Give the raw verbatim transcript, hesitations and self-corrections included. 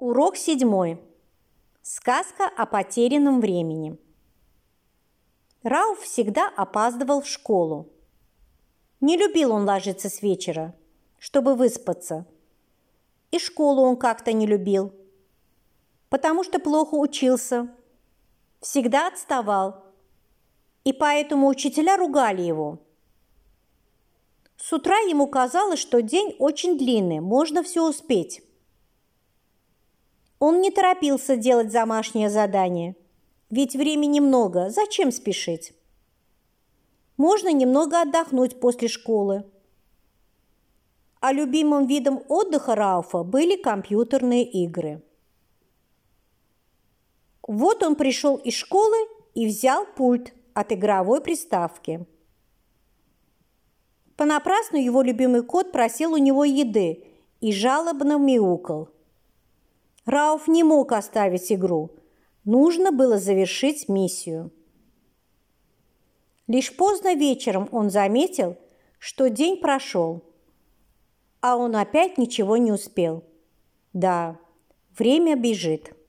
Урок седьмой. Сказка о потерянном времени. Рауф всегда опаздывал в школу. Не любил он ложиться с вечера, чтобы выспаться. И школу он как-то не любил, потому что плохо учился, всегда отставал, и поэтому учителя ругали его. С утра ему казалось, что день очень длинный, можно все успеть. Он не торопился делать домашнее задание, ведь времени много, зачем спешить? Можно немного отдохнуть после школы. А любимым видом отдыха Рауфа были компьютерные игры. Вот он пришел из школы и взял пульт от игровой приставки. Понапрасну его любимый кот просил у него еды и жалобно мяукал. Рауф не мог оставить игру. Нужно было завершить миссию. Лишь поздно вечером он заметил, что день прошел, а он опять ничего не успел. Да, время бежит.